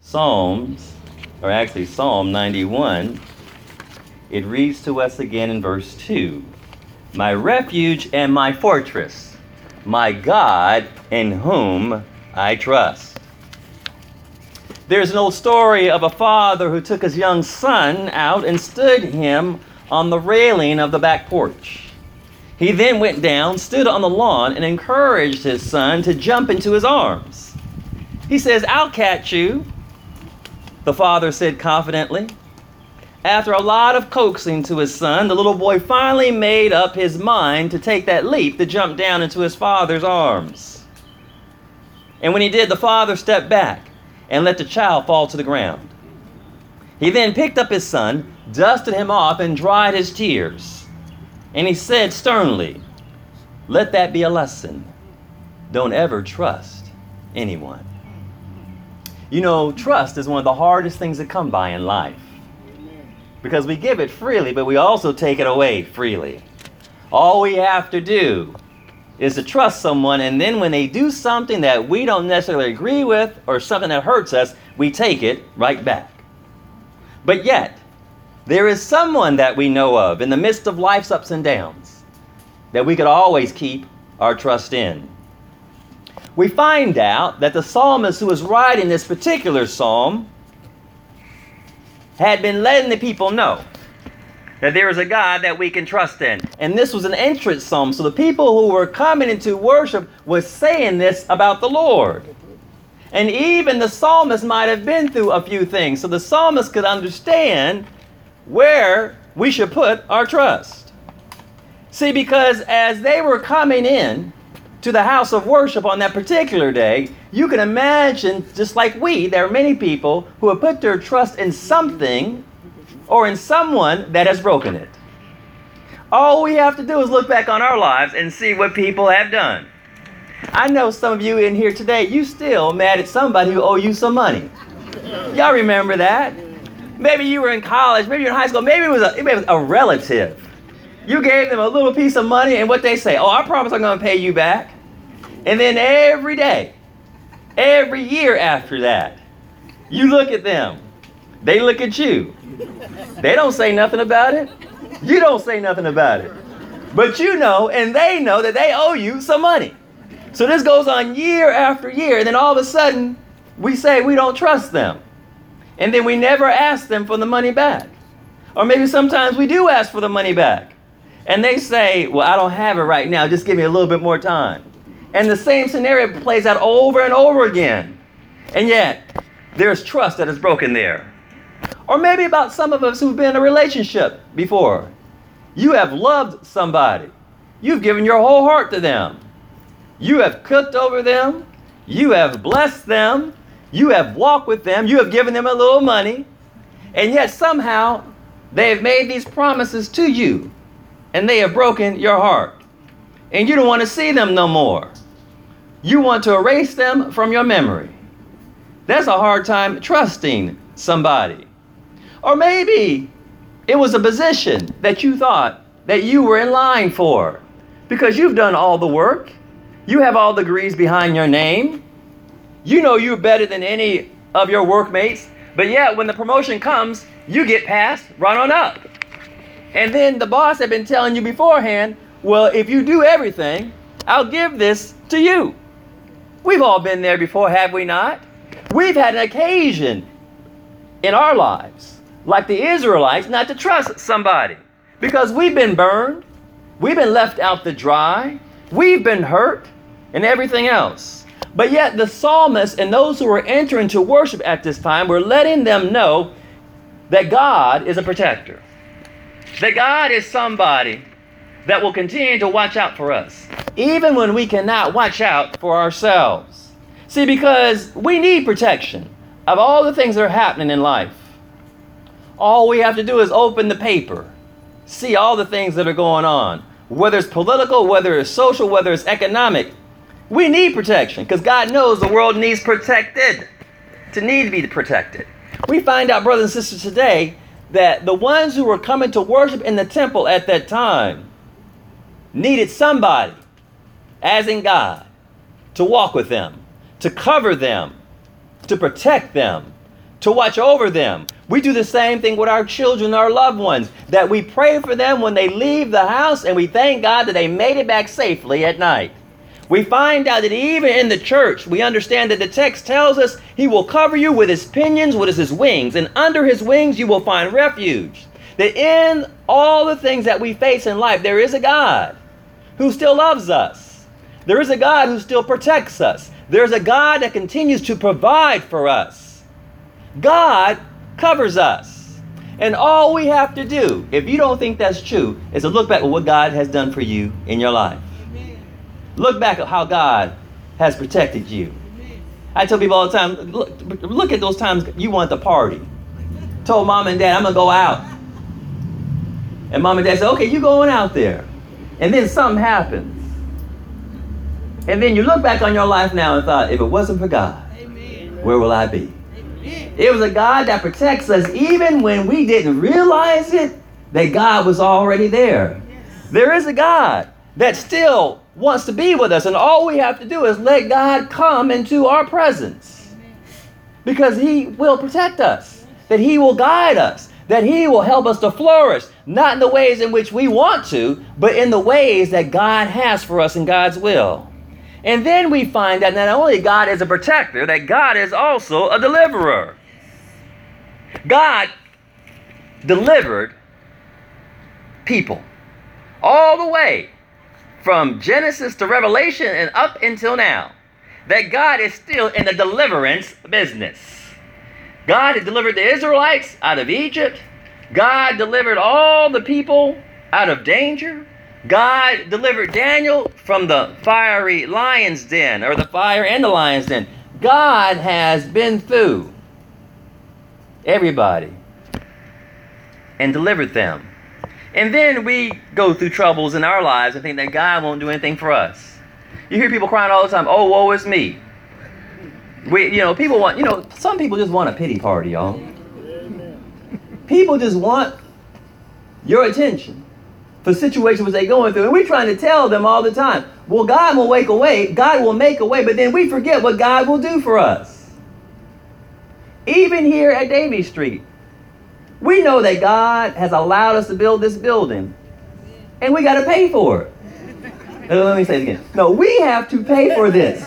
Psalms, or actually Psalm 91, it reads to us again in verse 2. My refuge and my fortress, my God in whom I trust. There's an old story of a father who took his young son out and stood him on the railing of the back porch. He then went down, stood on the lawn, and encouraged his son to jump into his arms. He says, I'll catch you, the father said confidently. After a lot of coaxing to his son, the little boy finally made up his mind to take that leap to jump down into his father's arms. And when he did, the father stepped back and let the child fall to the ground. He then picked up his son, dusted him off, and dried his tears. And he said sternly, let that be a lesson. Don't ever trust anyone. You know, trust is one of the hardest things to come by in life. Because we give it freely, but we also take it away freely. All we have to do is to trust someone, and then when they do something that we don't necessarily agree with or something that hurts us, we take it right back. But yet, there is someone that we know of in the midst of life's ups and downs that we could always keep our trust in. We find out that the psalmist who was writing this particular psalm had been letting the people know that there is a God that we can trust in. And this was an entrance psalm, so the people who were coming into worship was saying this about the Lord. And even the psalmist might have been through a few things, so the psalmist could understand where we should put our trust. See, because as they were coming in to the house of worship on that particular day, you can imagine, just like there are many people who have put their trust in something or in someone that has broken it. All we have to do is look back on our lives and see what people have done. I know some of you in here today, you still mad at somebody who owe you some money. Y'all remember that? Maybe you were in college, maybe you're in high school, maybe it was a relative. You gave them a little piece of money, and what they say, oh, I promise I'm going to pay you back. And then every day, every year after that, you look at them. They look at you. They don't say nothing about it. You don't say nothing about it. But you know, and they know that they owe you some money. So this goes on year after year, and then all of a sudden, we say we don't trust them. And then we never ask them for the money back. Or maybe sometimes we do ask for the money back. And they say, well, I don't have it right now. Just give me a little bit more time. And the same scenario plays out over and over again. And yet, there's trust that is broken there. Or maybe about some of us who've been in a relationship before. You have loved somebody. You've given your whole heart to them. You have cooked over them. You have blessed them. You have walked with them. You have given them a little money. And yet somehow they have made these promises to you. And they have broken your heart. And you don't want to see them no more. You want to erase them from your memory. That's a hard time trusting somebody. Or maybe it was a position that you thought that you were in line for. Because you've done all the work. You have all the degrees behind your name. You know you're better than any of your workmates. But yet when the promotion comes, you get passed right on up. And then the boss had been telling you beforehand, well, if you do everything, I'll give this to you. We've all been there before, have we not? We've had an occasion in our lives, like the Israelites, not to trust somebody. Because we've been burned. We've been left out to dry. We've been hurt and everything else. But yet the psalmist and those who were entering to worship at this time were letting them know that God is a protector. That God is somebody that will continue to watch out for us, even when we cannot watch out for ourselves. See, because we need protection of all the things that are happening in life. All we have to do is open the paper, see all the things that are going on, whether it's political, whether it's social, whether it's economic. We need protection because God knows the world needs protected, to need to be protected. We find out, brothers and sisters, today that the ones who were coming to worship in the temple at that time needed somebody, as in God, to walk with them, to cover them, to protect them, to watch over them. We do the same thing with our children, our loved ones, that we pray for them when they leave the house, and we thank God that they made it back safely at night. We find out that even in the church, we understand that the text tells us he will cover you with his pinions, with his wings, and under his wings you will find refuge. That in all the things that we face in life, there is a God who still loves us. There is a God who still protects us. There's a God that continues to provide for us. God covers us. And all we have to do, if you don't think that's true, is to look back at what God has done for you in your life. Look back at how God has protected you. I tell people all the time, look at those times you wanted to party. Told mom and dad, I'm going to go out. And mom and dad said, okay, you going out there. And then something happens. And then you look back on your life now and thought, if it wasn't for God, where will I be? It was a God that protects us even when we didn't realize it, that God was already there. There is a God that still wants to be with us, and all we have to do is let God come into our presence, because he will protect us, that he will guide us, that he will help us to flourish, not in the ways in which we want to, but in the ways that God has for us in God's will. And then we find that not only God is a protector, that God is also a deliverer. God delivered people all the way from Genesis to Revelation and up until now. That God is still in the deliverance business. God had delivered the Israelites out of Egypt. God delivered all the people out of danger. God delivered Daniel from the fiery lion's den, or the fire and the lion's den. God has been through everybody and delivered them. And then we go through troubles in our lives and think that God won't do anything for us. You hear people crying all the time, oh, woe is me. People want, some people just want a pity party, y'all. People just want your attention for situations they're going through. And we're trying to tell them all the time, well, God will make a way, God will make a way, but then we forget what God will do for us. Even here at Davie Street, we know that God has allowed us to build this building, and we got to pay for it. Let me say it again. No, we have to pay for this.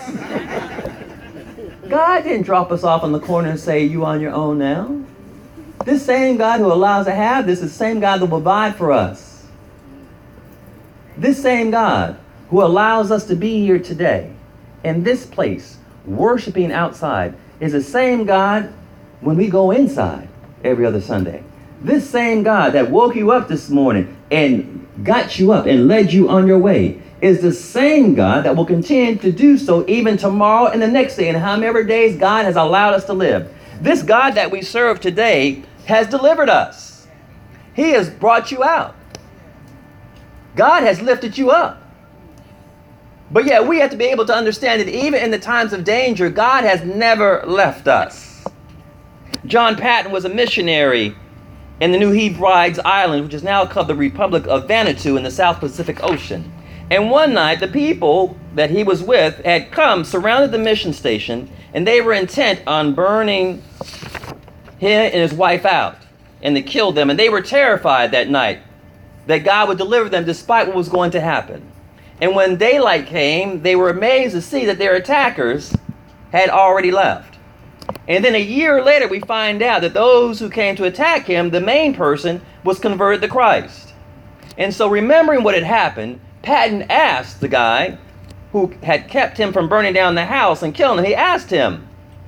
God didn't drop us off on the corner and say, you on your own now. This same God who allows us to have this is the same God that will provide for us. This same God who allows us to be here today in this place, worshiping outside, is the same God when we go inside every other Sunday. This same God that woke you up this morning and got you up and led you on your way is the same God that will continue to do so even tomorrow and the next day and however days God has allowed us to live. This God that we serve today has delivered us. He has brought you out. God has lifted you up. But yet we have to be able to understand that even in the times of danger, God has never left us. John Patton was a missionary in the New Hebrides Island, which is now called the Republic of Vanuatu in the South Pacific Ocean. And one night, the people that he was with had come, surrounded the mission station, and they were intent on burning him and his wife out and to kill them. And they were terrified that night that God would deliver them despite what was going to happen. And when daylight came, they were amazed to see that their attackers had already left. And then a year later, we find out that those who came to attack him, the main person, was converted to Christ. And so remembering what had happened, Patton asked the guy who had kept him from burning down the house and killing him, he asked him,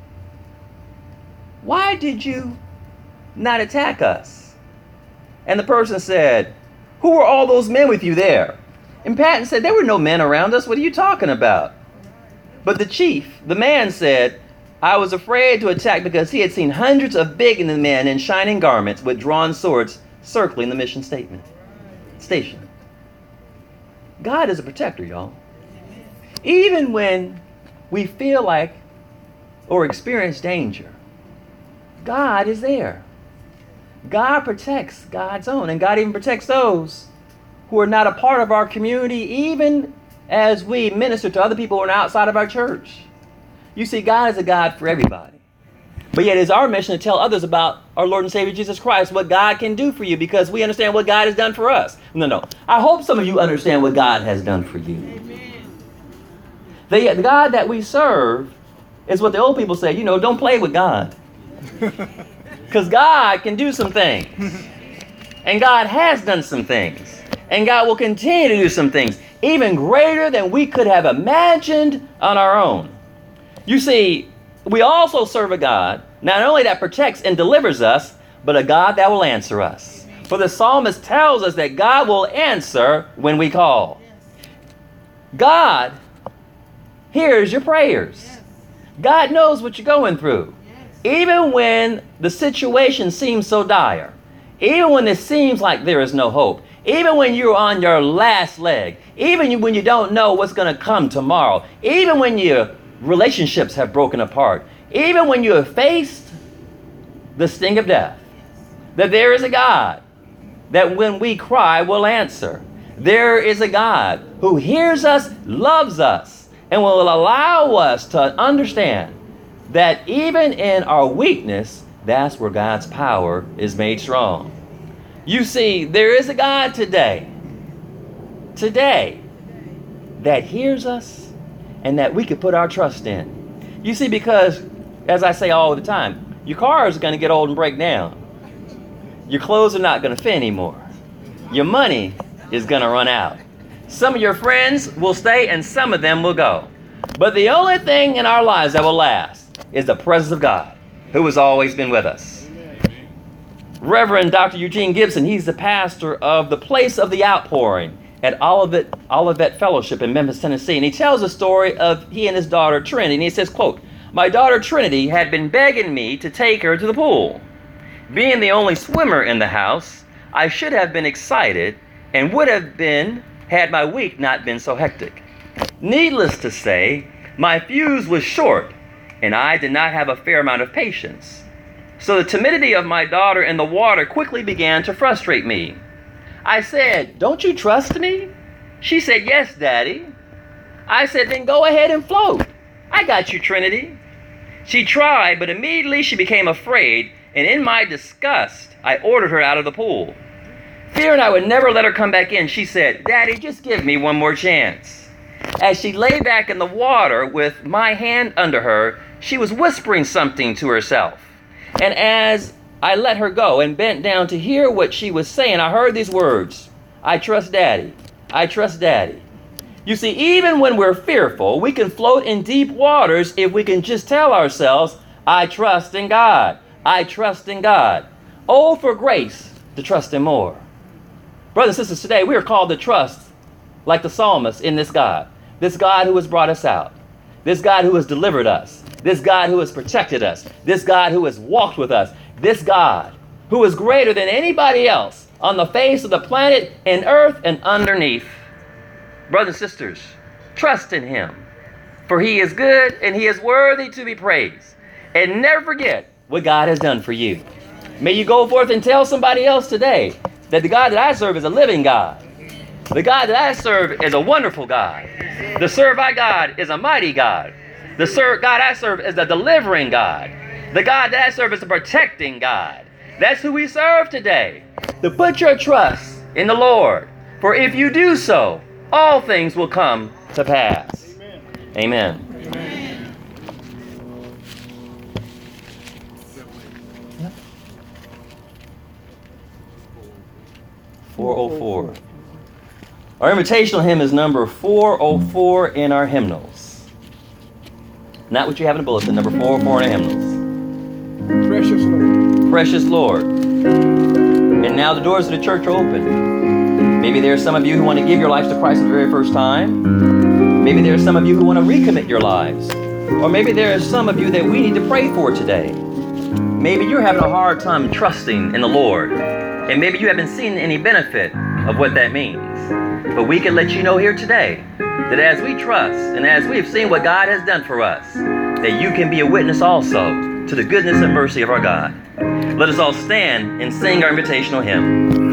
why did you not attack us? And the person said, who were all those men with you there? And Patton said, there were no men around us. What are you talking about? But the chief, the man, said, I was afraid to attack because he had seen hundreds of big men in shining garments with drawn swords circling the mission station. God is a protector, y'all. Even when we feel like or experience danger, God is there. God protects God's own, and God even protects those who are not a part of our community, even as we minister to other people who are outside of our church. You see, God is a God for everybody. But yet it's our mission to tell others about our Lord and Savior Jesus Christ, what God can do for you, because we understand what God has done for us. No. I hope some of you understand what God has done for you. The God that we serve is what the old people say, don't play with God. Because God can do some things. And God has done some things. And God will continue to do some things, even greater than we could have imagined on our own. You see, we also serve a God, not only that protects and delivers us, but a God that will answer us. For the psalmist tells us that God will answer when we call. God hears your prayers. God knows what you're going through. Even when the situation seems so dire, even when it seems like there is no hope, even when you're on your last leg, even when you don't know what's going to come tomorrow, even when your relationships have broken apart, even when you have faced the sting of death, that there is a God that when we cry will answer. There is a God who hears us, loves us, and will allow us to understand that even in our weakness, that's where God's power is made strong. You see, there is a God today, that hears us and that we can put our trust in. You see, because, as I say all the time, your car is going to get old and break down. Your clothes are not going to fit anymore. Your money is going to run out. Some of your friends will stay and some of them will go. But the only thing in our lives that will last is the presence of God, who has always been with us. Reverend Dr. Eugene Gibson, he's the pastor of the Place of the Outpouring at Olivet Fellowship in Memphis, Tennessee. And he tells a story of he and his daughter Trinity. And he says, quote, "My daughter Trinity had been begging me to take her to the pool. Being the only swimmer in the house, I should have been excited and would have been had my week not been so hectic. Needless to say, my fuse was short and I did not have a fair amount of patience. So the timidity of my daughter in the water quickly began to frustrate me. I said, 'Don't you trust me?' She said, 'Yes, Daddy.' I said, 'Then go ahead and float. I got you, Trinity.' She tried, but immediately she became afraid, and in my disgust, I ordered her out of the pool. Fearing I would never let her come back in, she said, 'Daddy, just give me one more chance.' As she lay back in the water with my hand under her, she was whispering something to herself. And as I let her go and bent down to hear what she was saying, I heard these words, 'I trust Daddy. I trust Daddy.' You see, even when we're fearful, we can float in deep waters if we can just tell ourselves, 'I trust in God. I trust in God.' Oh, for grace to trust Him more. Brothers and sisters, today we are called to trust like the psalmist in this God who has brought us out, this God who has delivered us, this God who has protected us, this God who has walked with us, this God who is greater than anybody else on the face of the planet and earth and underneath. Brothers and sisters, trust in Him, for He is good and He is worthy to be praised. And never forget what God has done for you. May you go forth and tell somebody else today that the God that I serve is a living God. The God that I serve is a wonderful God. The serve I God is a mighty God. The God I serve is a delivering God. The God that I serve is a protecting God. That's who we serve today. To put your trust in the Lord. For if you do so, all things will come to pass. Amen. Amen. 404. Our invitational hymn is number 404 in our hymnals. Not what you have in the bulletin, number 404 in our hymnals. Precious Lord. Precious Lord. And now the doors of the church are open. Maybe there are some of you who want to give your lives to Christ for the very first time. Maybe there are some of you who want to recommit your lives. Or maybe there are some of you that we need to pray for today. Maybe you're having a hard time trusting in the Lord. And maybe you haven't seen any benefit of what that means. But we can let you know here today that as we trust and as we've seen what God has done for us, that you can be a witness also to the goodness and mercy of our God. Let us all stand and sing our invitational hymn.